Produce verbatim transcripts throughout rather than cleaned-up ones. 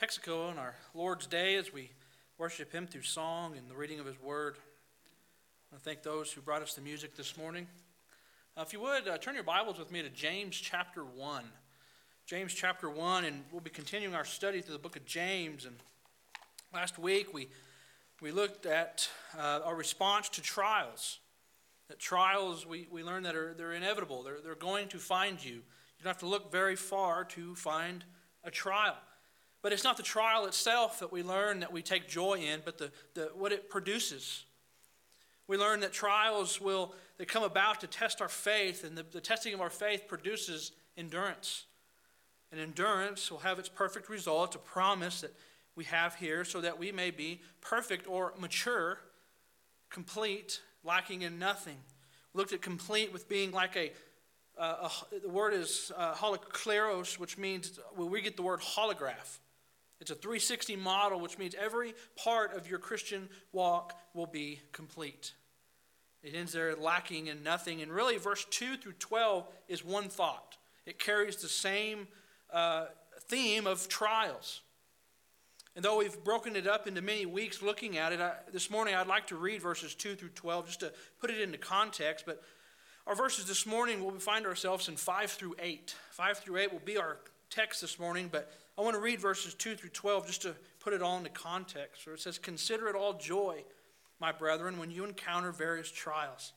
Texaco on our Lord's Day as we worship Him through song and the reading of His Word. I want to thank those who brought us the music this morning. Uh, if you would, uh, turn your Bibles with me to James chapter one. James chapter one, and we'll be continuing our study through the book of James. And last week we we looked at uh, our response to trials. That trials, we, we learned that are they're inevitable. They're, they're going to find you. You don't have to look very far to find a trial. But it's not the trial itself that we learn that we take joy in, but the, the what it produces. We learn that trials will they come about to test our faith, and the, the testing of our faith produces endurance. And endurance will have its perfect result, a promise that we have here, so that we may be perfect or mature, complete, lacking in nothing. We looked at complete with being like a, uh, a the word is uh, holokleros, which means, well, we get the word holograph. It's a three sixty model, which means every part of your Christian walk will be complete. It ends there lacking in nothing. And really, verse two through twelve is one thought. It carries the same uh, theme of trials. And though we've broken it up into many weeks looking at it, I, this morning I'd like to read verses two through twelve just to put it into context. But our verses this morning, we'll find ourselves in five through eight. five through eight will be our text this morning, but I want to read verses two through twelve just to put it all into context. Where it says, "Consider it all joy, my brethren, when you encounter various trials,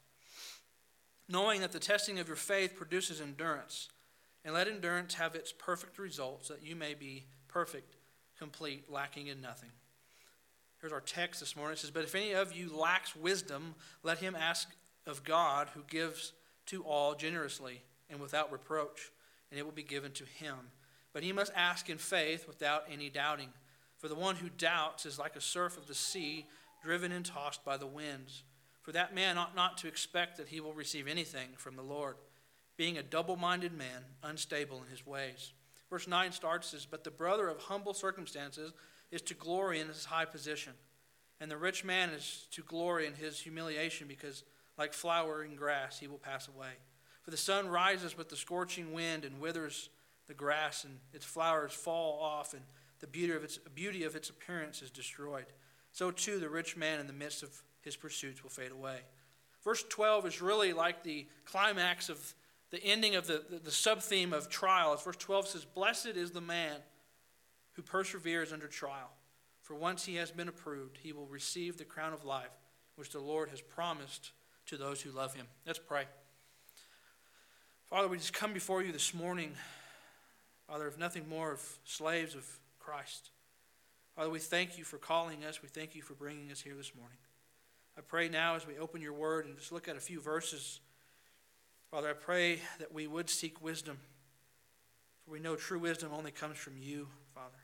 knowing that the testing of your faith produces endurance. And let endurance have its perfect results, that you may be perfect, complete, lacking in nothing." Here's our text this morning. It says, "But if any of you lacks wisdom, let him ask of God, who gives to all generously and without reproach, and it will be given to him. But he must ask in faith without any doubting. For the one who doubts is like a surf of the sea, driven and tossed by the winds. For that man ought not to expect that he will receive anything from the Lord, being a double-minded man, unstable in his ways." Verse nine starts, says, "But the brother of humble circumstances is to glory in his high position, and the rich man is to glory in his humiliation, because like flowering grass he will pass away. For the sun rises with the scorching wind and withers the grass, and its flowers fall off, and the beauty of its beauty of its appearance is destroyed. So too the rich man in the midst of his pursuits will fade away." Verse twelve is really like the climax of the ending of the, the, the sub-theme of trials. Verse twelve says, "Blessed is the man who perseveres under trial. For once he has been approved, he will receive the crown of life, which the Lord has promised to those who love him." Let's pray. Father, we just come before you this morning, Father, if nothing more, of slaves of Christ. Father, we thank you for calling us. We thank you for bringing us here this morning. I pray now as we open your word and just look at a few verses, Father, I pray that we would seek wisdom. For we know true wisdom only comes from you, Father.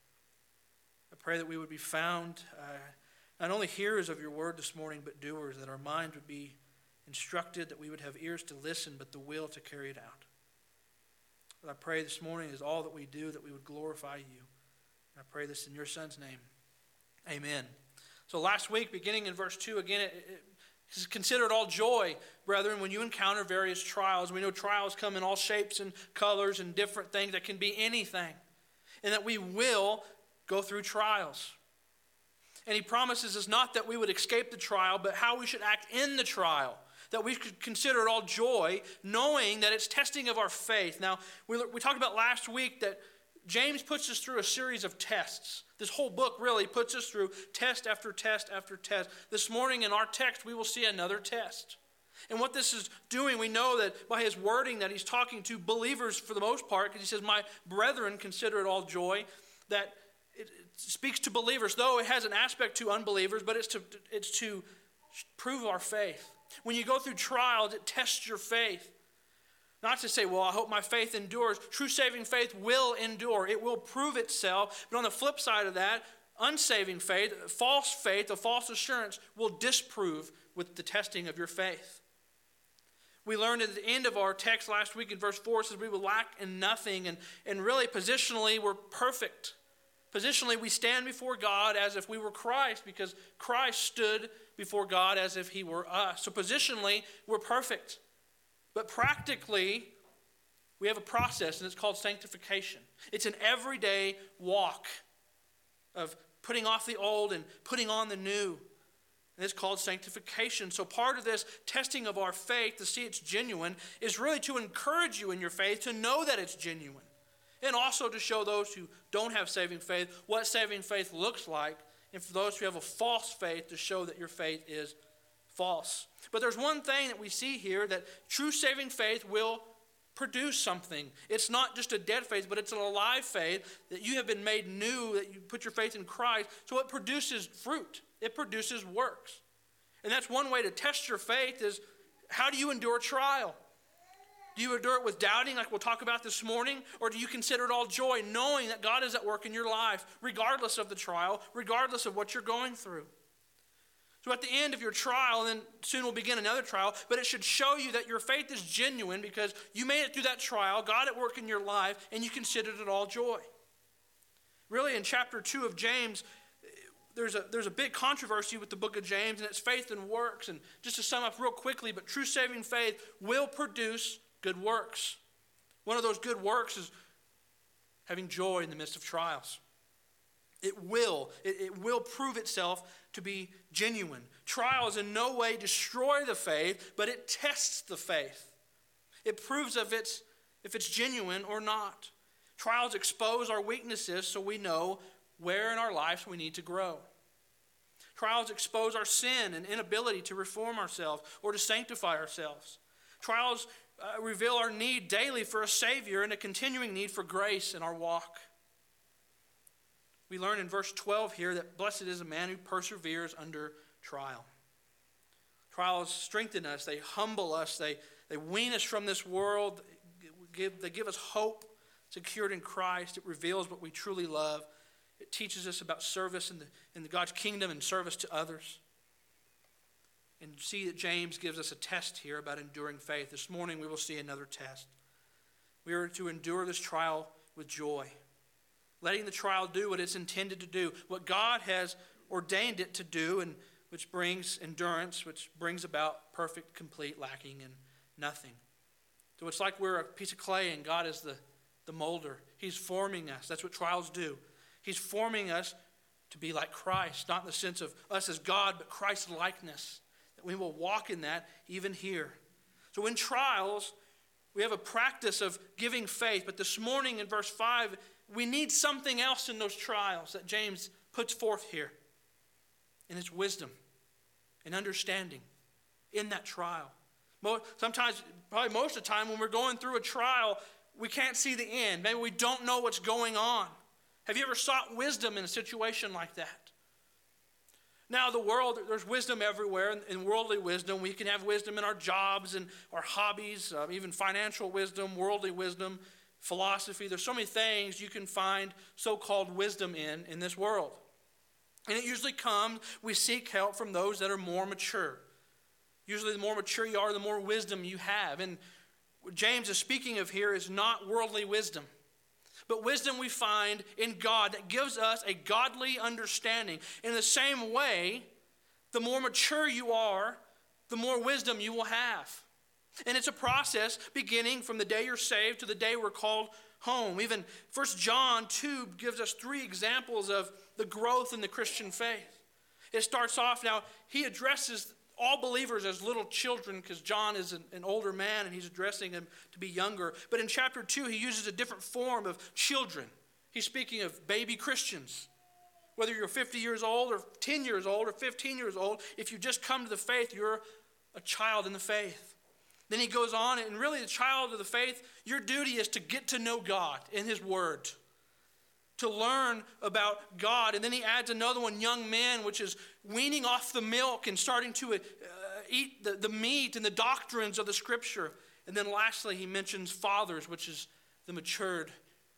I pray that we would be found uh, not only hearers of your word this morning, but doers, that our minds would be instructed, that we would have ears to listen, but the will to carry it out. But I pray this morning is all that we do, that we would glorify you. And I pray this in your Son's name. Amen. So last week, beginning in verse two, again, it, it, it says, "Consider it all joy, brethren, when you encounter various trials." We know trials come in all shapes and colors and different things. That can be anything. And that we will go through trials. And he promises us not that we would escape the trial, but how we should act in the trial. That we could consider it all joy, knowing that it's testing of our faith. Now, we, we talked about last week that James puts us through a series of tests. This whole book really puts us through test after test after test. This morning in our text, we will see another test. And what this is doing, we know that by his wording that he's talking to believers for the most part, because he says, "My brethren, consider it all joy," that it, it speaks to believers, though it has an aspect to unbelievers, but it's to, it's to prove our faith. When you go through trials, it tests your faith. Not to say, well, I hope my faith endures. True saving faith will endure. It will prove itself. But on the flip side of that, unsaving faith, false faith, a false assurance will disprove with the testing of your faith. We learned at the end of our text last week in verse four, it says we will lack in nothing. And, and really, positionally, we're perfect. Positionally, we stand before God as if we were Christ, because Christ stood before God as if he were us. So positionally, we're perfect. But practically, we have a process, and it's called sanctification. It's an everyday walk of putting off the old and putting on the new. And it's called sanctification. So part of this testing of our faith to see it's genuine is really to encourage you in your faith, to know that it's genuine. And also to show those who don't have saving faith what saving faith looks like. And for those who have a false faith, to show that your faith is false. But there's one thing that we see here, that true saving faith will produce something. It's not just a dead faith, but it's an alive faith, that you have been made new, that you put your faith in Christ. So it produces fruit. It produces works. And that's one way to test your faith, is how do you endure trial? Do you endure it with doubting, like we'll talk about this morning? Or do you consider it all joy, knowing that God is at work in your life, regardless of the trial, regardless of what you're going through? So at the end of your trial, and then soon we'll begin another trial, but it should show you that your faith is genuine because you made it through that trial, God at work in your life, and you considered it all joy. Really, in chapter two of James, there's a, there's a big controversy with the book of James, and it's faith and works. And just to sum up real quickly, but true saving faith will produce good works. One of those good works is having joy in the midst of trials. It will. It, it will prove itself to be genuine. Trials in no way destroy the faith, but it tests the faith. It proves if it's, if it's genuine or not. Trials expose our weaknesses so we know where in our lives we need to grow. Trials expose our sin and inability to reform ourselves or to sanctify ourselves. Trials uh, reveal our need daily for a Savior and a continuing need for grace in our walk. We learn in verse twelve here that blessed is a man who perseveres under trial. Trials strengthen us. They humble us. They, they wean us from this world. Give, they give us hope secured in Christ. It reveals what we truly love. It teaches us about service in, the, in the God's kingdom and service to others. And see that James gives us a test here about enduring faith. This morning we will see another test. We are to endure this trial with joy, letting the trial do what it's intended to do, what God has ordained it to do, and which brings endurance, which brings about perfect, complete, lacking in nothing. So it's like we're a piece of clay and God is the, the molder. He's forming us. That's what trials do. He's forming us to be like Christ, not in the sense of us as God, but Christ's likeness, that we will walk in that even here. So in trials, we have a practice of giving faith, but this morning in verse five, we need something else in those trials that James puts forth here. And it's wisdom and understanding in that trial. Sometimes, probably most of the time when we're going through a trial, we can't see the end. Maybe we don't know what's going on. Have you ever sought wisdom in a situation like that? Now, the world, there's wisdom everywhere, and worldly wisdom. We can have wisdom in our jobs and our hobbies, uh, even financial wisdom, worldly wisdom, philosophy. There's so many things you can find so-called wisdom in in this world. And it usually comes, we seek help from those that are more mature. Usually the more mature you are, the more wisdom you have. And what James is speaking of here is not worldly wisdom, but wisdom we find in God that gives us a godly understanding. In the same way, the more mature you are, the more wisdom you will have. And it's a process beginning from the day you're saved to the day we're called home. Even First John two gives us three examples of the growth in the Christian faith. It starts off now, he addresses all believers as little children because John is an, an older man and he's addressing them to be younger. But in chapter two, he uses a different form of children. He's speaking of baby Christians. Whether you're fifty years old or ten years old or fifteen years old, if you just come to the faith, you're a child in the faith. Then he goes on, and really the child of the faith, your duty is to get to know God in his word, to learn about God. And then he adds another one, young men, which is weaning off the milk and starting to uh, eat the, the meat and the doctrines of the scripture. And then lastly, he mentions fathers, which is the matured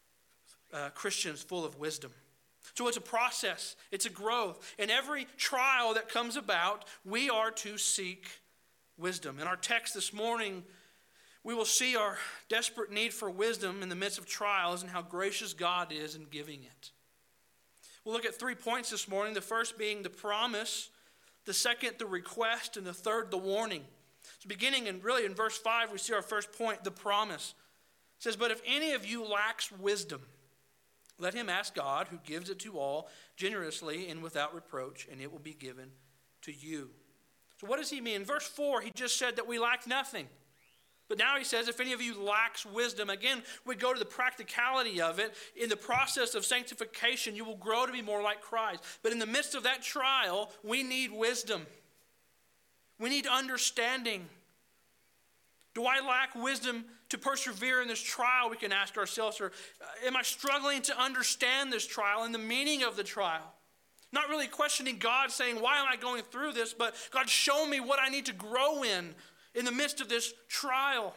uh, Christians full of wisdom. So it's a process, it's a growth. And every trial that comes about, we are to seek wisdom. In our text this morning, we will see our desperate need for wisdom in the midst of trials and how gracious God is in giving it. We'll look at three points this morning, the first being the promise, the second the request, and the third the warning. So beginning in really in verse five, we see our first point, the promise. It says, but if any of you lacks wisdom, Let him ask God, who gives it to all generously and without reproach, and it will be given to you. So what does he mean? In verse four, he just said that we lack nothing. But now he says, if any of you lacks wisdom, again, we go to the practicality of it. In the process of sanctification, you will grow to be more like Christ. But in the midst of that trial, we need wisdom. We need understanding. Do I lack wisdom to persevere in this trial, we can ask ourselves, or am I struggling to understand this trial and the meaning of the trial? Not really questioning God, saying, why am I going through this? But God, show me what I need to grow in in the midst of this trial.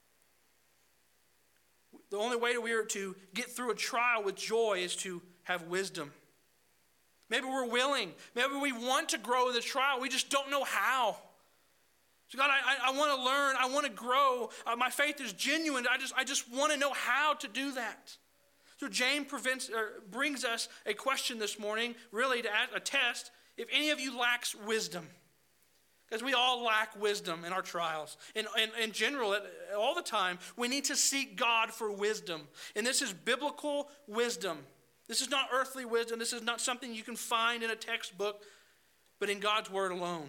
The only way we are to get through a trial with joy is to have wisdom. Maybe we're willing. Maybe we want to grow in this trial. We just don't know how. So God, I, I want to learn. I want to grow. Uh, my faith is genuine. I just, I just want to know how to do that. So James prevents, or brings us a question this morning, really to ask, a test, if any of you lacks wisdom. Because we all lack wisdom in our trials. In, in, in general, all the time, we need to seek God for wisdom. And this is biblical wisdom. This is not earthly wisdom. This is not something you can find in a textbook, but in God's word alone.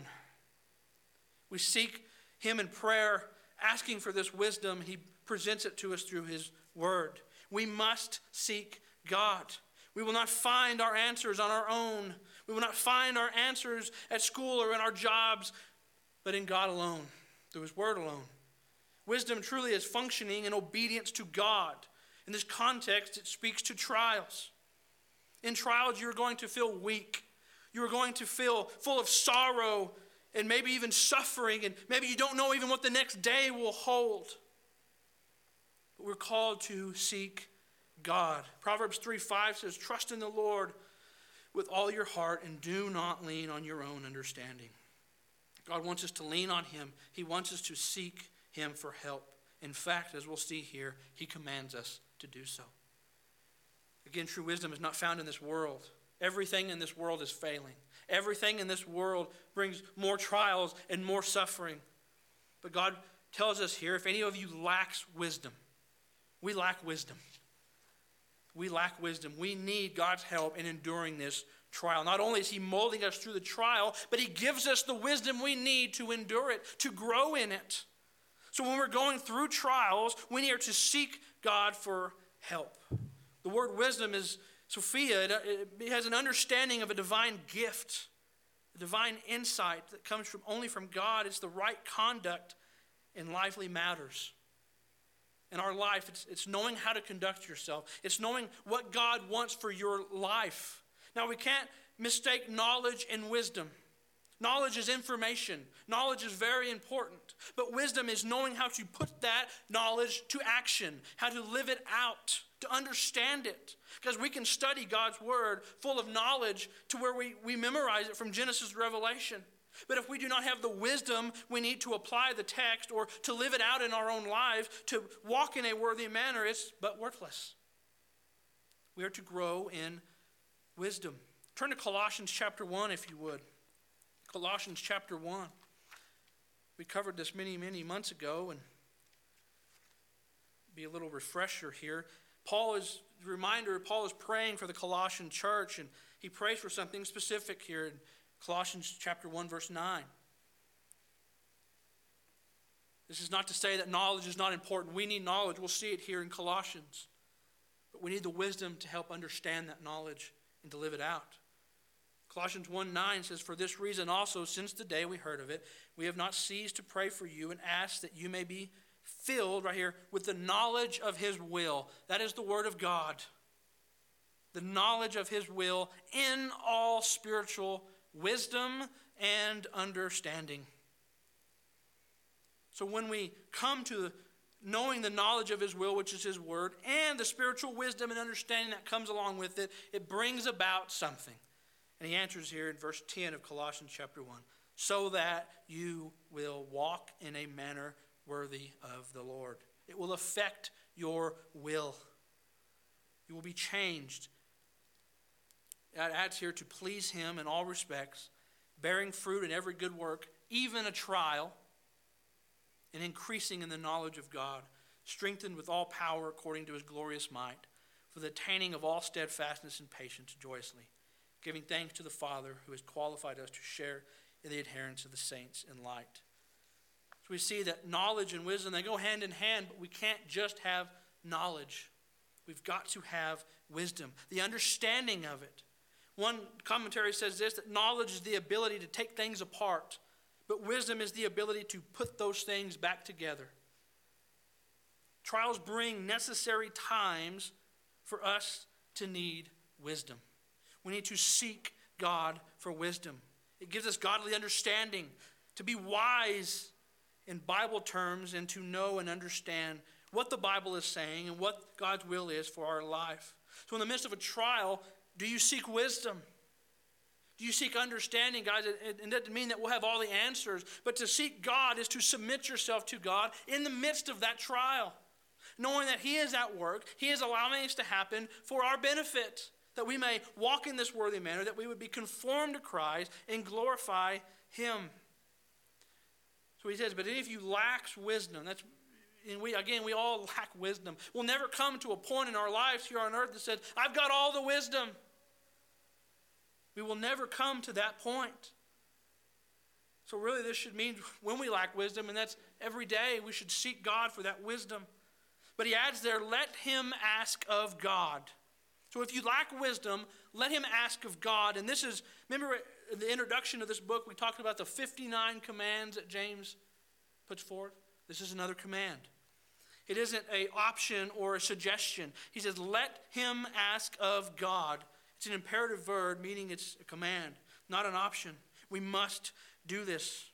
We seek him in prayer, asking for this wisdom. He presents it to us through his word. We must seek God. We will not find our answers on our own. We will not find our answers at school or in our jobs, but in God alone, through his word alone. Wisdom truly is functioning in obedience to God. In this context, it speaks to trials. In trials, you're going to feel weak. You're going to feel full of sorrow and maybe even suffering, and maybe you don't know even what the next day will hold. But we're called to seek God. Proverbs three five says, trust in the Lord with all your heart and do not lean on your own understanding. God wants us to lean on him. He wants us to seek him for help. In fact, as we'll see here, he commands us to do so. Again, true wisdom is not found in this world. Everything in this world is failing. Everything in this world brings more trials and more suffering. But God tells us here, if any of you lacks wisdom, we lack wisdom. We lack wisdom. We need God's help in enduring this trial. Not only is he molding us through the trial, but he gives us the wisdom we need to endure it, to grow in it. So when we're going through trials, we need to seek God for help. The word wisdom is Sophia. It, it has an understanding of a divine gift, a divine insight that comes from only from God. It's the right conduct in lively matters. In our life, it's, it's knowing how to conduct yourself. It's knowing what God wants for your life. Now, we can't mistake knowledge and wisdom. Knowledge is information. Knowledge is very important. But wisdom is knowing how to put that knowledge to action, how to live it out, to understand it. Because we can study God's word full of knowledge to where we, we memorize it from Genesis to Revelation. But if we do not have the wisdom we need to apply the text or to live it out in our own lives, to walk in a worthy manner, it's but worthless. We are to grow in wisdom. Turn to Colossians chapter one, if you would. Colossians chapter one. We covered this many, many months ago, and be a little refresher here. Paul is, reminder, Paul is praying for the Colossian church, and he prays for something specific here in Colossians chapter one, verse nine. This is not to say that knowledge is not important. We need knowledge. We'll see it here in Colossians. But we need the wisdom to help understand that knowledge and to live it out. Colossians one nine says, for this reason also, since the day we heard of it, we have not ceased to pray for you and ask that you may be filled, right here, with the knowledge of his will. That is the word of God. The knowledge of his will in all spiritual wisdom and understanding. So when we come to knowing the knowledge of his will, which is his word, and the spiritual wisdom and understanding that comes along with it, it brings about something. And he answers here in verse ten of Colossians chapter one, so that you will walk in a manner worthy of the Lord. It will affect your will. You will be changed. It adds here to please him in all respects, bearing fruit in every good work, even a trial, and increasing in the knowledge of God, strengthened with all power according to his glorious might, for the attaining of all steadfastness and patience joyously, giving thanks to the Father who has qualified us to share in the adherence of the saints in light. So we see that knowledge and wisdom, they go hand in hand, but we can't just have knowledge. We've got to have wisdom, the understanding of it. One commentary says this, that knowledge is the ability to take things apart, but wisdom is the ability to put those things back together. Trials bring necessary times for us to need wisdom. We need to seek God for wisdom. It gives us godly understanding, to be wise in Bible terms and to know and understand what the Bible is saying and what God's will is for our life. So in the midst of a trial, do you seek wisdom? Do you seek understanding, guys? It, it doesn't mean that we'll have all the answers, but to seek God is to submit yourself to God in the midst of that trial, knowing that He is at work. He is allowing this to happen for our benefit, that we may walk in this worthy manner, that we would be conformed to Christ and glorify Him. So he says, but if you lack wisdom, that's, and we again, we all lack wisdom. We'll never come to a point in our lives here on earth that says, I've got all the wisdom. We will never come to that point. So really this should mean when we lack wisdom, and that's every day, we should seek God for that wisdom. But he adds there, let him ask of God. So if you lack wisdom, let him ask of God. And this is, remember in the introduction of this book, we talked about the fifty-nine commands that James puts forth. This is another command. It isn't an option or a suggestion. He says, let him ask of God. It's an imperative verb, meaning it's a command, not an option. We must do this.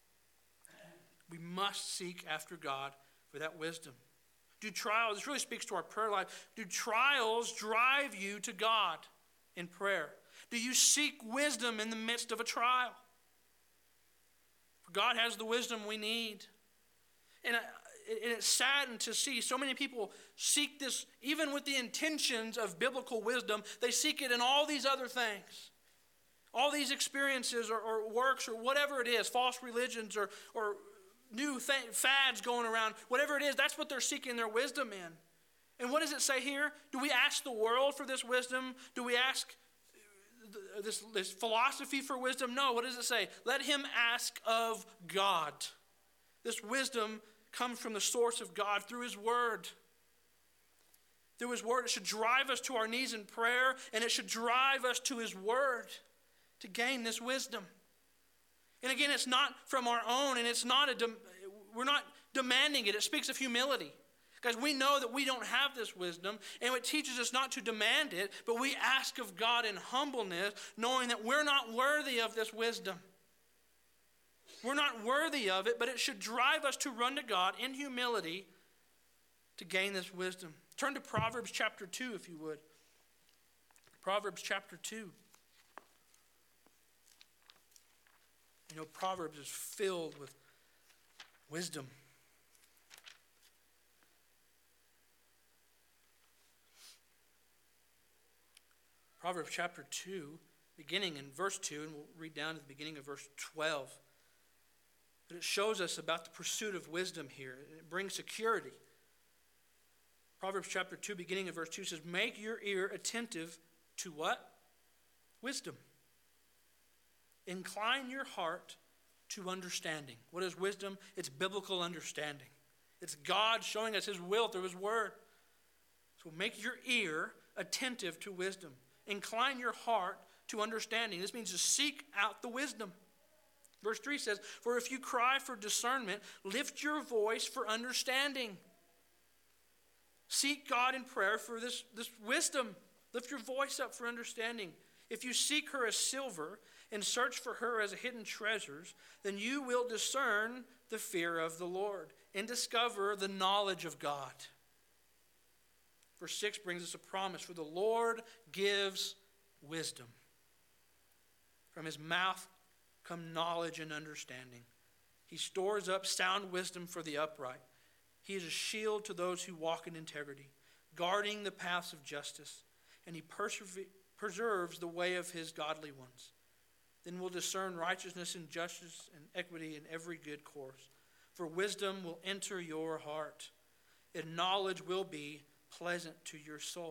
We must seek after God for that wisdom. Do trials, this really speaks to our prayer life. Do trials drive you to God in prayer? Do you seek wisdom in the midst of a trial? For God has the wisdom we need. And it's saddened to see so many people seek this, even with the intentions of biblical wisdom, they seek it in all these other things. All these experiences or, or works or whatever it is, false religions or, or new th- fads going around, whatever it is, that's what they're seeking their wisdom in. And what does it say here? Do we ask the world for this wisdom? Do we ask this, this philosophy for wisdom? No, what does it say? Let him ask of God. This wisdom comes from the source of God through his word. Through his word, it should drive us to our knees in prayer, and it should drive us to his word to gain this wisdom. And again, it's not from our own, and it's not a de- we're not demanding it. It speaks of humility. Guys, we know that we don't have this wisdom, and it teaches us not to demand it, but we ask of God in humbleness, knowing that we're not worthy of this wisdom. We're not worthy of it, but it should drive us to run to God in humility to gain this wisdom. Turn to Proverbs chapter two, if you would. Proverbs chapter two. You know, Proverbs is filled with wisdom. Proverbs chapter two, beginning in verse two, and we'll read down to the beginning of verse twelve. But it shows us about the pursuit of wisdom here. It brings security. Proverbs chapter two, beginning of verse two says, make your ear attentive to what? Wisdom. Incline your heart to understanding. What is wisdom? It's biblical understanding. It's God showing us his will through his word. So make your ear attentive to wisdom. Incline your heart to understanding. This means to seek out the wisdom. Verse three says, for if you cry for discernment, lift your voice for understanding. Seek God in prayer for this, this wisdom. Lift your voice up for understanding. If you seek her as silver and search for her as hidden treasures, then you will discern the fear of the Lord and discover the knowledge of God. Verse six brings us a promise, for the Lord gives wisdom. From his mouth come knowledge and understanding. He stores up sound wisdom for the upright. He is a shield to those who walk in integrity, guarding the paths of justice, and he persever- preserves the way of his godly ones. Then we'll discern righteousness and justice and equity in every good course. For wisdom will enter your heart, and knowledge will be pleasant to your soul.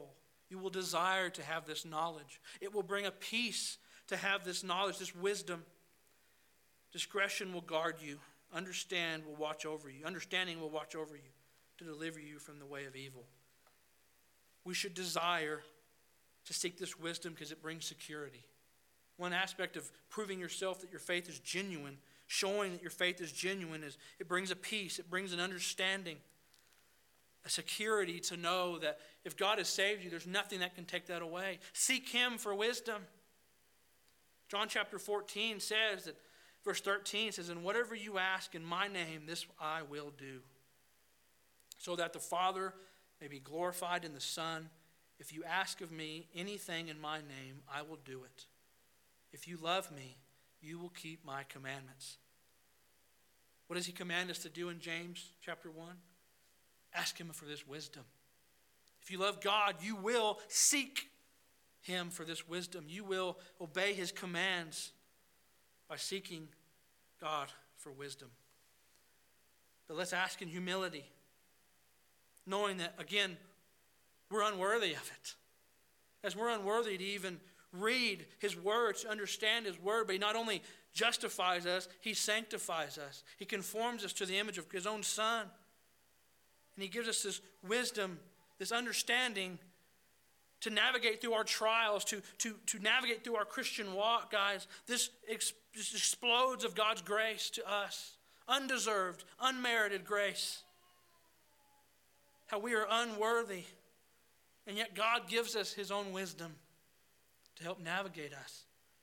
You will desire to have this knowledge. It will bring a peace to have this knowledge, this wisdom. Discretion will guard you. Understand will watch over you. Understanding will watch over you to deliver you from the way of evil. We should desire to seek this wisdom because it brings security. One aspect of proving yourself that your faith is genuine, showing that your faith is genuine, is it brings a peace, it brings an understanding, a security to know that if God has saved you, there's nothing that can take that away. Seek him for wisdom. John chapter fourteen says that, verse thirteen says, and whatever you ask in my name, this I will do, so that the Father may be glorified in the Son. If you ask of me anything in my name, I will do it. If you love me, you will keep my commandments. What does he command us to do in James chapter one? Ask him for this wisdom. If you love God, you will seek him for this wisdom. You will obey his commands by seeking God for wisdom. But let's ask in humility, knowing that, again, we're unworthy of it. As we're unworthy to even read his word, to understand his word, but he not only justifies us, he sanctifies us. He conforms us to the image of his own Son. And he gives us this wisdom, this understanding to navigate through our trials, to, to, to navigate through our Christian walk, guys. This, ex, this explodes of God's grace to us. Undeserved, unmerited grace. How we are unworthy. And yet God gives us his own wisdom to help navigate us.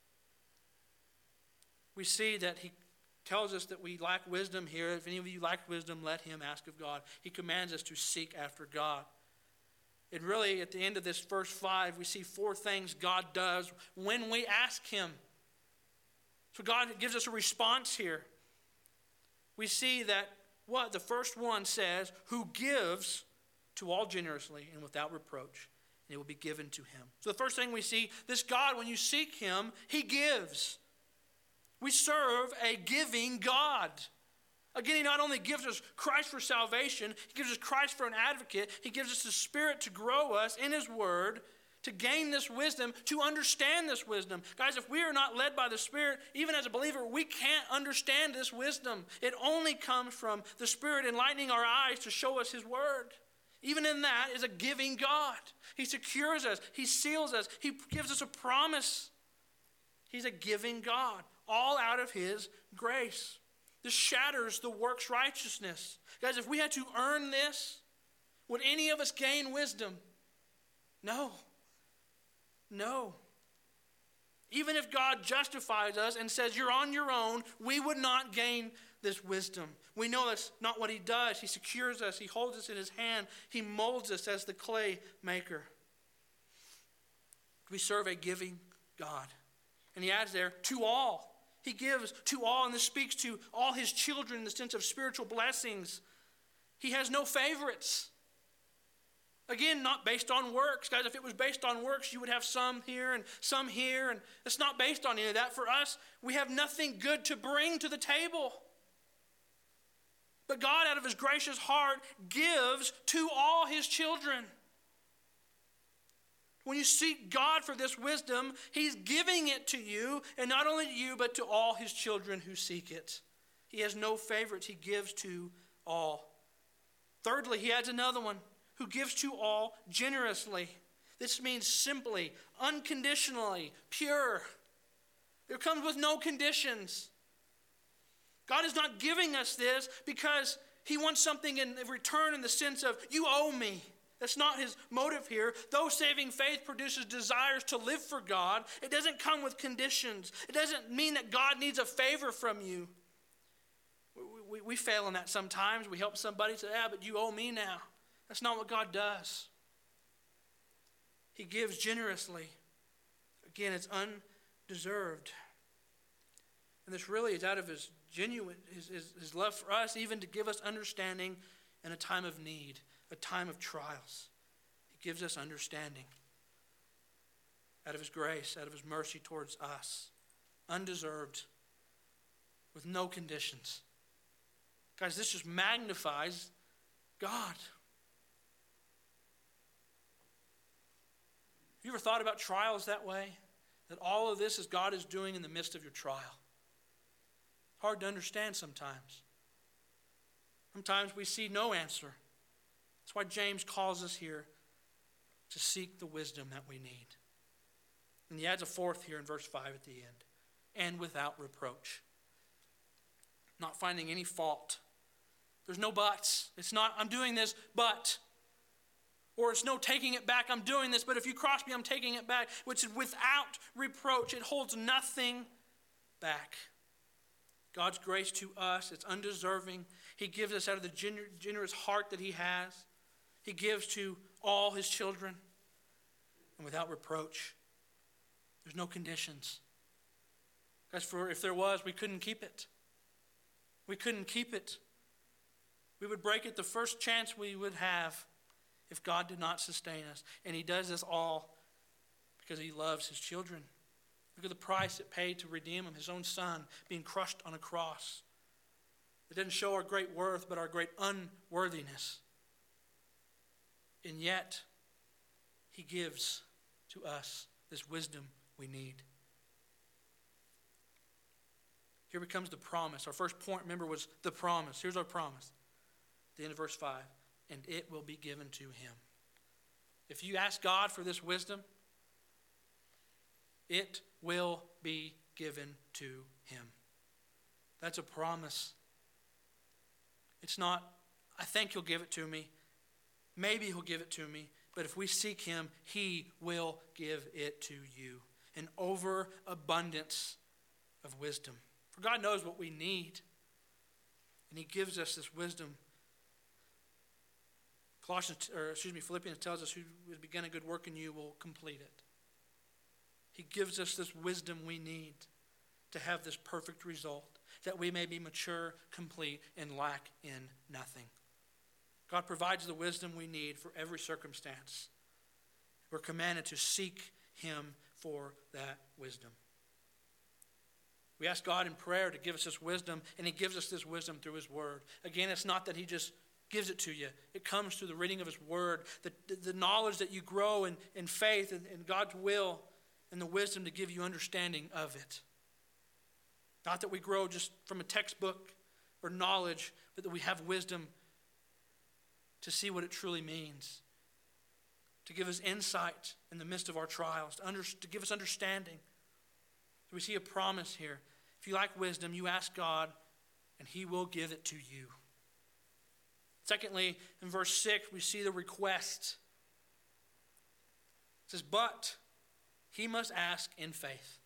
We see that he tells us that we lack wisdom here. If any of you lack wisdom, let him ask of God. He commands us to seek after God. And really, at the end of this verse five, we see four things God does when we ask him. So God gives us a response here. We see that what the first one says, who gives to all generously and without reproach, and it will be given to him. So the first thing we see, this God, when you seek him, he gives. We serve a giving God. Again, he not only gives us Christ for salvation, he gives us Christ for an advocate, he gives us the Spirit to grow us in his word, to gain this wisdom, to understand this wisdom. Guys, if we are not led by the Spirit, even as a believer, we can't understand this wisdom. It only comes from the Spirit enlightening our eyes to show us his word. Even in that is a giving God. He secures us. He seals us. He gives us a promise. He's a giving God, all out of his grace. This shatters the works righteousness. Guys, if we had to earn this, would any of us gain wisdom? No. No. Even if God justifies us and says you're on your own, we would not gain this wisdom. We know that's not what he does. He secures us. He holds us in his hand. He molds us as the clay maker. We serve a giving God. And he adds there, to all. He gives to all, and this speaks to all his children in the sense of spiritual blessings. He has no favorites. Again, not based on works. Guys, if it was based on works, you would have some here and some here. And it's not based on any of that. For us, we have nothing good to bring to the table. But God, out of his gracious heart, gives to all his children. When you seek God for this wisdom, he's giving it to you, and not only to you, but to all his children who seek it. He has no favorites. He gives to all. Thirdly, he adds another one, who gives to all generously. This means simply, unconditionally, pure. It comes with no conditions. God is not giving us this because he wants something in return in the sense of, you owe me. That's not his motive here. Though saving faith produces desires to live for God, it doesn't come with conditions. It doesn't mean that God needs a favor from you. We, we, we fail in that sometimes. We help somebody say, yeah, but you owe me now. That's not what God does. He gives generously. Again, it's undeserved. And this really is out of his genuine, his, his, his love for us, even to give us understanding in a time of need, a time of trials. He gives us understanding out of his grace, out of his mercy towards us, undeserved, with no conditions. Guys, this just magnifies God. you ever thought about trials that way? That all of this is God is doing in the midst of your trial. Hard to understand sometimes. Sometimes we see no answer. That's why James calls us here to seek the wisdom that we need. And he adds a fourth here in verse five at the end. And without reproach. Not finding any fault. There's no buts. It's not, I'm doing this, but. Or it's no taking it back, I'm doing this, but if you cross me, I'm taking it back. Which is without reproach. It holds nothing back. God's grace to us, it's undeserving. He gives us out of the gener- generous heart that he has. He gives to all his children. And without reproach. There's no conditions. Because for if there was, we couldn't keep it. We couldn't keep it. We would break it the first chance we would have if God did not sustain us. And he does this all because he loves his children. Look at the price it paid to redeem him, his own son being crushed on a cross. It doesn't show our great worth, but our great unworthiness. And yet, he gives to us this wisdom we need. Here becomes the promise. Our first point, remember, was the promise. Here's our promise. At the end of verse five. And it will be given to him. If you ask God for this wisdom, it will be given to him. That's a promise. It's not, I think he'll give it to me. Maybe he'll give it to me. But if we seek him, he will give it to you. An overabundance of wisdom. For God knows what we need. And he gives us this wisdom. Colossians, or excuse me, Philippians tells us who has begun a good work in you will complete it. He gives us this wisdom we need to have this perfect result, that we may be mature, complete, and lack in nothing. God provides the wisdom we need for every circumstance. We're commanded to seek him for that wisdom. We ask God in prayer to give us this wisdom, and he gives us this wisdom through his word. Again, it's not that he just gives it to you. It comes through the reading of his word, the, the, the knowledge that you grow in, in faith and in God's will, and the wisdom to give you understanding of it. Not that we grow just from a textbook or knowledge, but that we have wisdom to see what it truly means. To give us insight in the midst of our trials, to, under, to give us understanding. So we see a promise here. If you lack wisdom, you ask God, and he will give it to you. Secondly, in verse six, we see the request. It says, but he must ask in faith.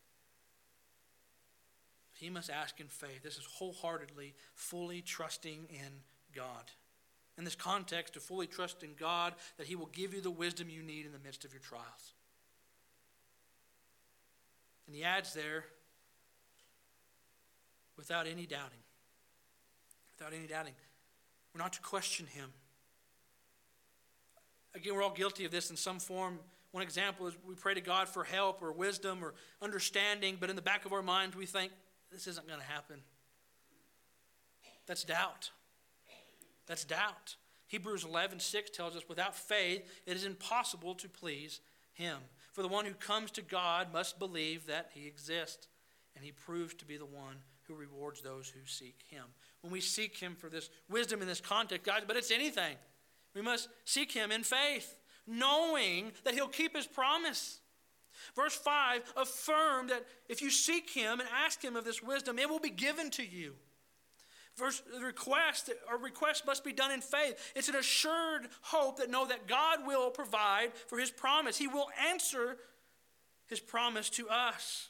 He must ask in faith. This is wholeheartedly, fully trusting in God. In this context, to fully trust in God that he will give you the wisdom you need in the midst of your trials. And he adds there, without any doubting. Without any doubting. We're not to question him. Again, we're all guilty of this in some form. One example is we pray to God for help or wisdom or understanding, but in the back of our minds we think, this isn't going to happen. That's doubt. That's doubt. Hebrews eleven six tells us, without faith, it is impossible to please him. For the one who comes to God must believe that he exists, and he proves to be the one who rewards those who seek him. When we seek him for this wisdom in this context, guys, but it's anything. We must seek him in faith, knowing that he'll keep his promise. Verse five, affirm that if you seek him and ask him of this wisdom, it will be given to you. Verse, the request, our request must be done in faith. It's an assured hope that know that God will provide for his promise. He will answer his promise to us.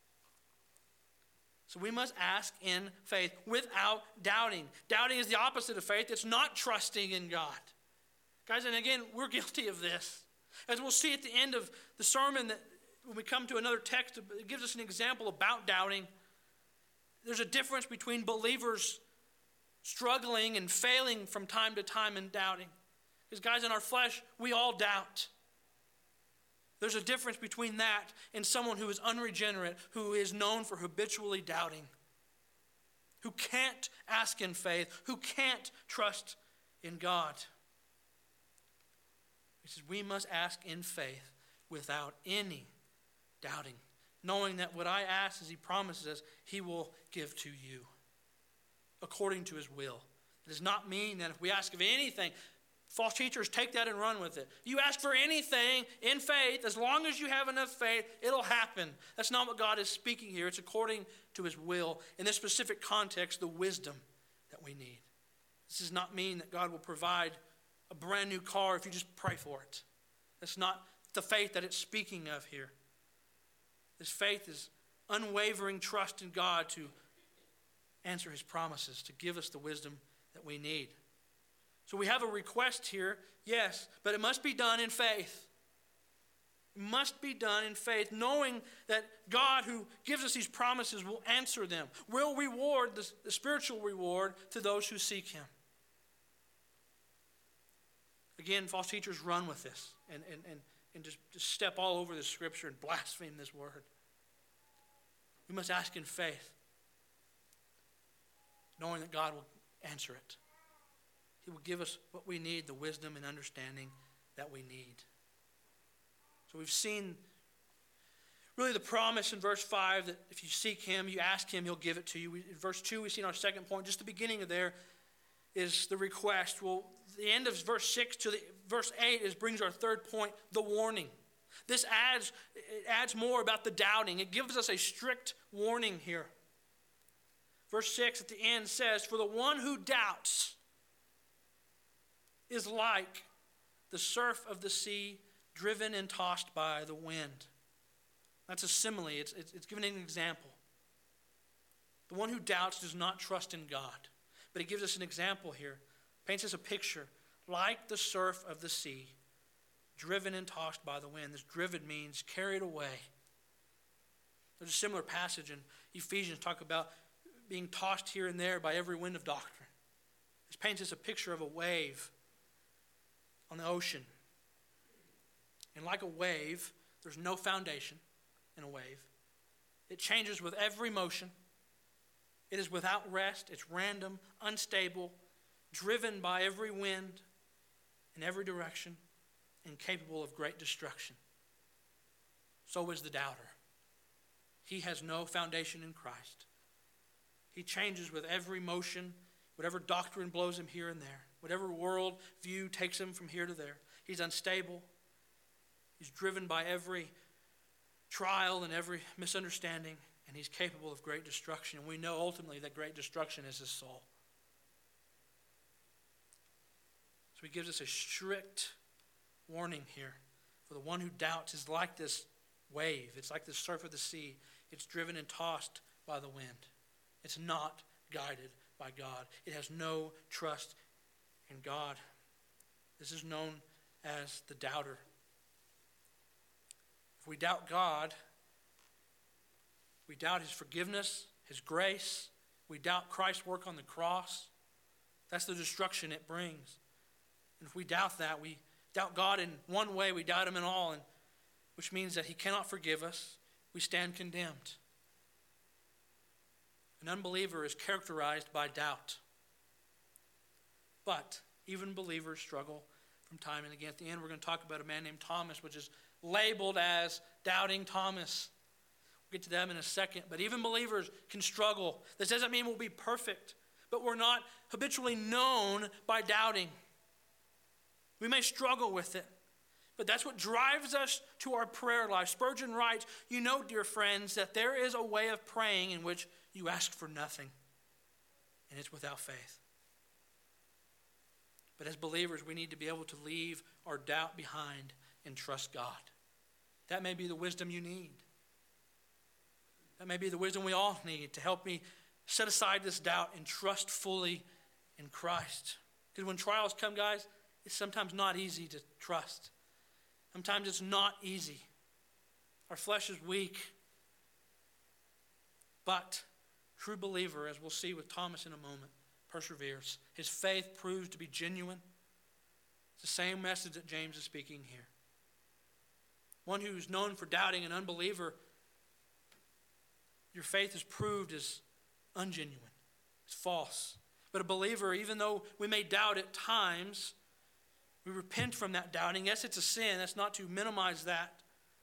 So we must ask in faith without doubting. Doubting is the opposite of faith. It's not trusting in God. Guys, and again, we're guilty of this. As we'll see at the end of the sermon, that when we come to another text, it gives us an example about doubting. There's a difference between believers struggling and failing from time to time and doubting. Because guys, in our flesh, we all doubt. There's a difference between that and someone who is unregenerate, who is known for habitually doubting, who can't ask in faith, who can't trust in God. He says we must ask in faith without any doubting, knowing that what I ask, as he promises us, he will give to you according to his will. It does not mean that if we ask of anything, false teachers take that and run with it. You ask for anything in faith, as long as you have enough faith, it'll happen. That's not what God is speaking here. It's according to his will. In this specific context, the wisdom that we need. This does not mean that God will provide a brand new car if you just pray for it. That's not the faith that it's speaking of here. This faith is unwavering trust in God to answer his promises, to give us the wisdom that we need. So we have a request here, yes, but it must be done in faith. It must be done in faith, knowing that God who gives us these promises will answer them, will reward the, the spiritual reward to those who seek him. Again, false teachers run with this and, and, and, and just, just step all over the scripture and blaspheme this word. We must ask in faith, knowing that God will answer it. He will give us what we need, the wisdom and understanding that we need. So we've seen really the promise in verse five that if you seek him, you ask him, he'll give it to you. In verse two, we've seen our second point. Just the beginning of there is the request. Well, the end of verse six to the, verse eight is brings our third point, the warning. This adds, it adds more about the doubting. It gives us a strict warning here. Verse six at the end says, for the one who doubts is like the surf of the sea, driven and tossed by the wind. That's a simile. It's, it's, it's giving an example. The one who doubts does not trust in God. But he gives us an example here. Paints us a picture. Like the surf of the sea, driven and tossed by the wind. This driven means carried away. There's a similar passage in Ephesians talk about being tossed here and there by every wind of doctrine. This paints us a picture of a wave on the ocean. And like a wave, there's no foundation in a wave. It changes with every motion. It is without rest. It's random, unstable, driven by every wind in every direction, and capable of great destruction. So is the doubter. He has no foundation in Christ. He changes with every motion, whatever doctrine blows him here and there, whatever world view takes him from here to there. He's unstable. He's driven by every trial and every misunderstanding, and he's capable of great destruction. And we know ultimately that great destruction is his soul. So he gives us a strict warning here. For the one who doubts is like this wave. It's like the surf of the sea. It's driven and tossed by the wind. It's not guided by God. It has no trust in God. This is known as the doubter. If we doubt God, we doubt his forgiveness, his grace. We doubt Christ's work on the cross. That's the destruction it brings. And if we doubt that, we doubt God in one way, we doubt him in all, and, which means that he cannot forgive us. We stand condemned. An unbeliever is characterized by doubt. But even believers struggle from time and again. At the end, we're going to talk about a man named Thomas, which is labeled as Doubting Thomas. We'll get to them in a second. But even believers can struggle. This doesn't mean we'll be perfect, but we're not habitually known by doubting. We may struggle with it, but that's what drives us to our prayer life. Spurgeon writes, you know, dear friends, that there is a way of praying in which you ask for nothing, and it's without faith. But as believers, we need to be able to leave our doubt behind and trust God. That may be the wisdom you need. That may be the wisdom we all need to help me set aside this doubt and trust fully in Christ. Because when trials come, guys, it's sometimes not easy to trust. Sometimes it's not easy. Our flesh is weak. But true believer, as we'll see with Thomas in a moment, perseveres. His faith proves to be genuine. It's the same message that James is speaking here. One who's known for doubting, an unbeliever, your faith is proved as ungenuine. It's false. But a believer, even though we may doubt at times, we repent from that doubting. Yes, it's a sin. That's not to minimize that.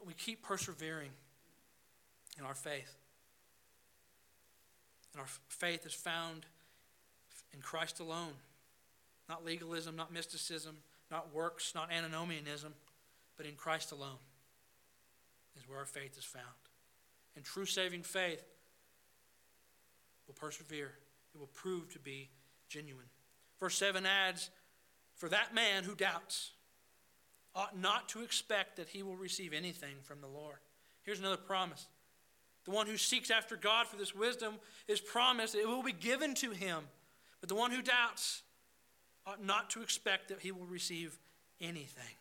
but we keep persevering in our faith. And our faith is found in Christ alone. Not legalism, not mysticism, not works, not antinomianism, but in Christ alone is where our faith is found. And true saving faith will persevere. It will prove to be genuine. Verse seven adds, "For that man who doubts ought not to expect that he will receive anything from the Lord." Here's another promise. The one who seeks after God for this wisdom is promised that it will be given to him. But the one who doubts ought not to expect that he will receive anything.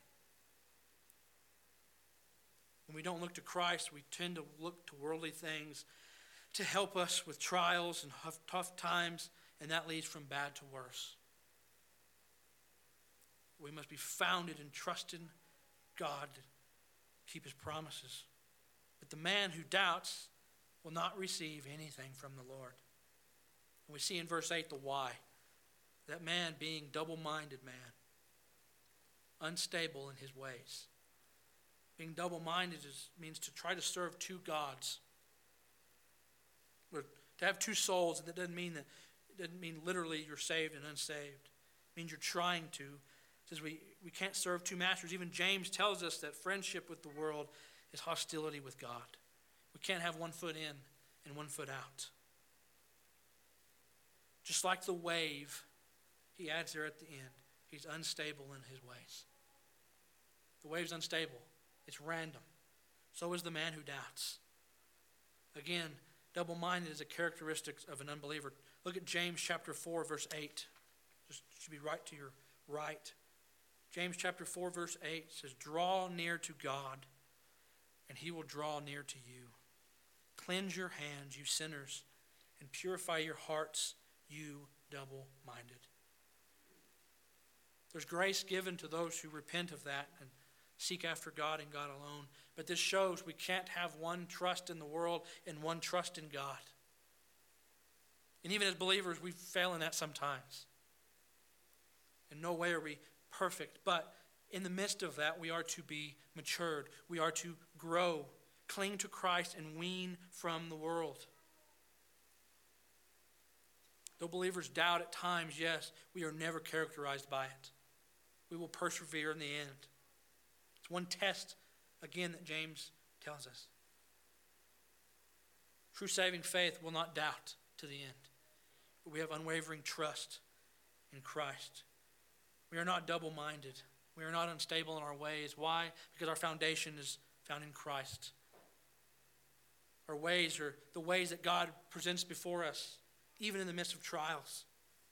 When we don't look to Christ, we tend to look to worldly things to help us with trials and tough times, and that leads from bad to worse. We must be founded in trusting God to keep his promises. But the man who doubts will not receive anything from the Lord. And we see in verse eight the why. That man being double-minded man, unstable in his ways. Being double-minded is, means to try to serve two gods. Or to have two souls, and that doesn't mean that it doesn't mean literally you're saved and unsaved. It means you're trying to. It says we, we can't serve two masters. Even James tells us that friendship with the world is hostility with God. We can't have one foot in and one foot out. Just like the wave, he adds there at the end, he's unstable in his ways. The wave's unstable. It's random. So is the man who doubts. Again, double-minded is a characteristic of an unbeliever. Look at James chapter four, verse eight. Just should be right to your right. James chapter four, verse eight says, "Draw near to God, and he will draw near to you. Cleanse your hands, you sinners, and purify your hearts, you double-minded." There's grace given to those who repent of that and seek after God and God alone. But this shows we can't have one trust in the world and one trust in God. And even as believers, we fail in that sometimes. In no way are we perfect, but in the midst of that, we are to be matured. We are to grow, cling to Christ, and wean from the world. Though believers doubt at times, yes, we are never characterized by it. We will persevere in the end. It's one test, again, that James tells us. True saving faith will not doubt to the end, but we have unwavering trust in Christ. We are not double-minded. We are not unstable in our ways. Why? Because our foundation is found in Christ. Our ways are the ways that God presents before us, even in the midst of trials.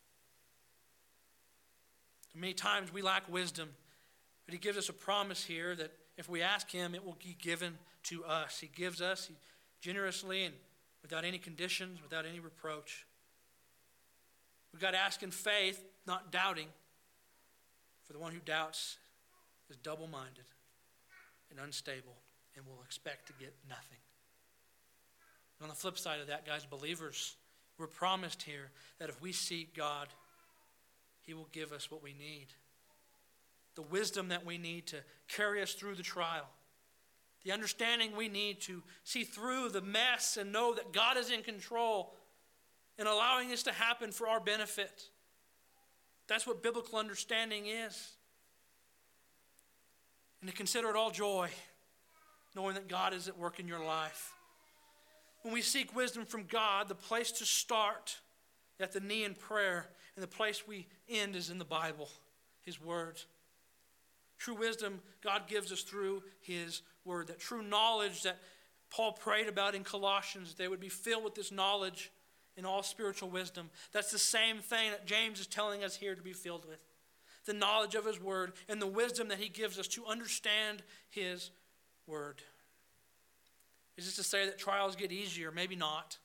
Many times we lack wisdom, but he gives us a promise here that if we ask him, it will be given to us. He gives us generously and without any conditions, without any reproach. We've got to ask in faith, not doubting. For the one who doubts is double-minded and unstable and will expect to get nothing. And on the flip side of that, guys, believers, we're promised here that if we seek God, he will give us what we need. The wisdom that we need to carry us through the trial. The understanding we need to see through the mess and know that God is in control and allowing this to happen for our benefit. That's what biblical understanding is. And to consider it all joy, knowing that God is at work in your life. When we seek wisdom from God, the place to start at the knee in prayer, and the place we end is in the Bible, his word. True wisdom God gives us through his word. That true knowledge that Paul prayed about in Colossians, they would be filled with this knowledge in all spiritual wisdom. That's the same thing that James is telling us here to be filled with. The knowledge of his word and the wisdom that he gives us to understand his word. Is this to say that trials get easier? Maybe not.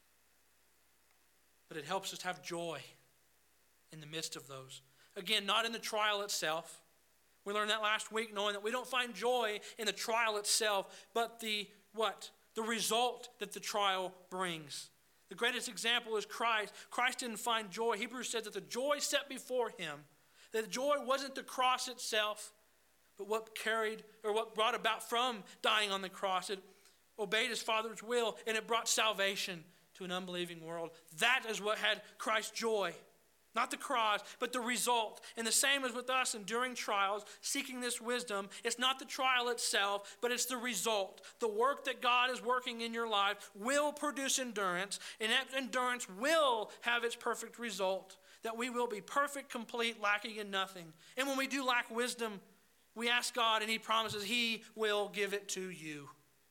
But it helps us have joy in the midst of those. Again, not in the trial itself. We learned that last week, knowing that we don't find joy in the trial itself, but the what? The result that the trial brings. The greatest example is Christ. Christ didn't find joy. Hebrews says that the joy set before him, that the joy wasn't the cross itself, but what carried, or what brought about from dying on the cross. It obeyed his Father's will, and it brought salvation to an unbelieving world. That is what had Christ's joy. Not the cross, but the result. And the same as with us enduring trials, seeking this wisdom. It's not the trial itself, but it's the result. The work that God is working in your life will produce endurance, and that endurance will have its perfect result. That we will be perfect, complete, lacking in nothing. And when we do lack wisdom, we ask God, and he promises he will give it to you.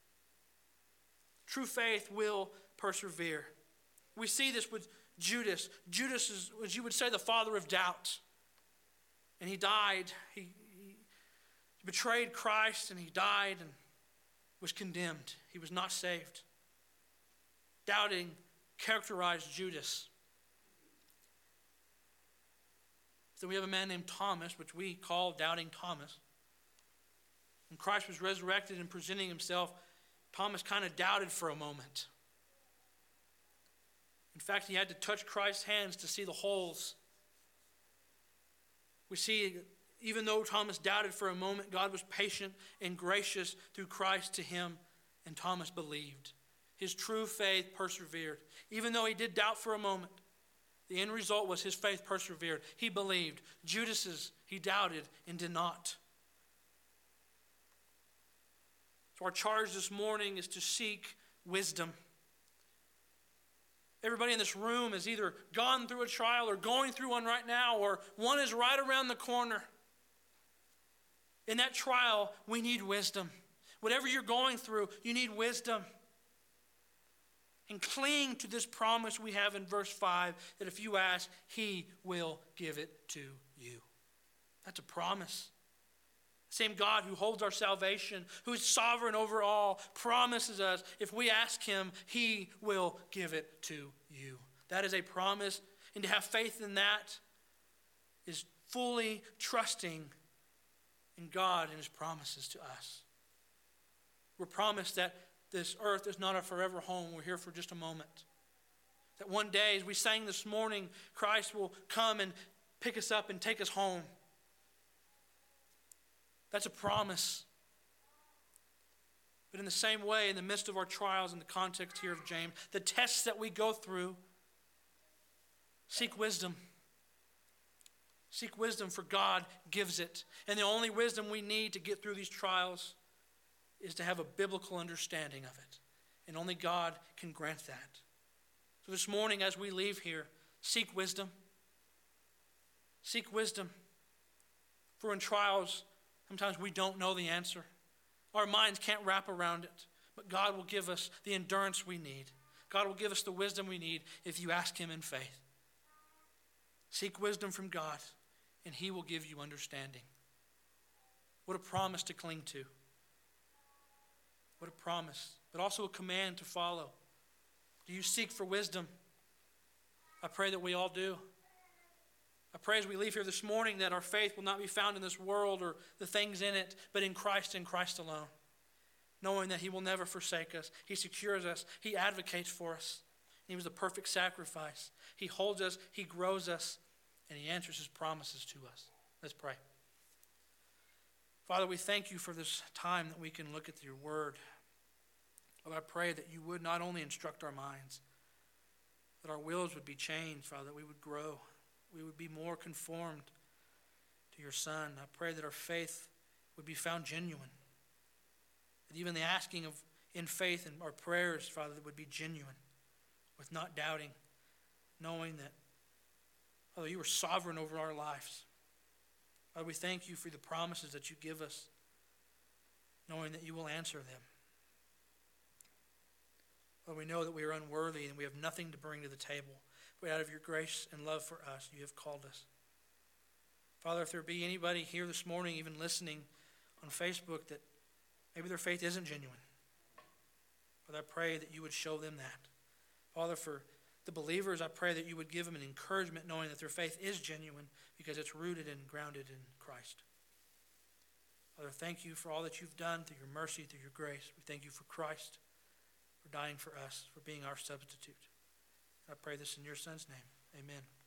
True faith will persevere. We see this with Judas. Judas is, as you would say, the father of doubt. And he died. He, he betrayed Christ, and he died and was condemned. He was not saved. Doubting characterized Judas. So we have a man named Thomas, which we call Doubting Thomas. When Christ was resurrected and presenting himself, Thomas kind of doubted for a moment. In fact, he had to touch Christ's hands to see the holes. We see, even though Thomas doubted for a moment, God was patient and gracious through Christ to him, and Thomas believed. His true faith persevered. Even though he did doubt for a moment, the end result was his faith persevered. He believed. Judas's, he doubted and did not. So our charge this morning is to seek wisdom. Everybody in this room has either gone through a trial or going through one right now, or one is right around the corner. In that trial, we need wisdom. Whatever you're going through, you need wisdom. And cling to this promise we have in verse five, that if you ask, he will give it to you. That's a promise. The same God who holds our salvation, who is sovereign over all, promises us if we ask him, he will give it to you. That is a promise, and to have faith in that is fully trusting in God and his promises to us. We're promised that this earth is not a forever home. We're here for just a moment. That one day, as we sang this morning, Christ will come and pick us up and take us home. That's a promise. But in the same way, in the midst of our trials, in the context here of James, the tests that we go through, seek wisdom. Seek wisdom, for God gives it. And the only wisdom we need to get through these trials is to have a biblical understanding of it. And only God can grant that. So this morning, as we leave here, seek wisdom. Seek wisdom. For in trials, sometimes we don't know the answer. Our minds can't wrap around it. But God will give us the endurance we need. God will give us the wisdom we need if you ask him in faith. Seek wisdom from God, and he will give you understanding. What a promise to cling to. What a promise, but also a command to follow. Do you seek for wisdom? I pray that we all do. I pray as we leave here this morning that our faith will not be found in this world or the things in it, but in Christ and Christ alone. Knowing that he will never forsake us. He secures us. He advocates for us. He was the perfect sacrifice. He holds us, he grows us, and he answers his promises to us. Let's pray. Father, we thank you for this time that we can look at your word. Father, I pray that you would not only instruct our minds, that our wills would be changed, Father, that we would grow. We would be more conformed to your Son. I pray that our faith would be found genuine. That even the asking of in faith and our prayers, Father, that would be genuine, with not doubting, knowing that, Father, you are sovereign over our lives. Father, we thank you for the promises that you give us, knowing that you will answer them. Father, we know that we are unworthy and we have nothing to bring to the table. But out of your grace and love for us, you have called us. Father, if there be anybody here this morning, even listening on Facebook, that maybe their faith isn't genuine, Father, I pray that you would show them that. Father, for the believers, I pray that you would give them an encouragement knowing that their faith is genuine because it's rooted and grounded in Christ. Father, thank you for all that you've done through your mercy, through your grace. We thank you for Christ, for dying for us, for being our substitute. I pray this in your Son's name. Amen.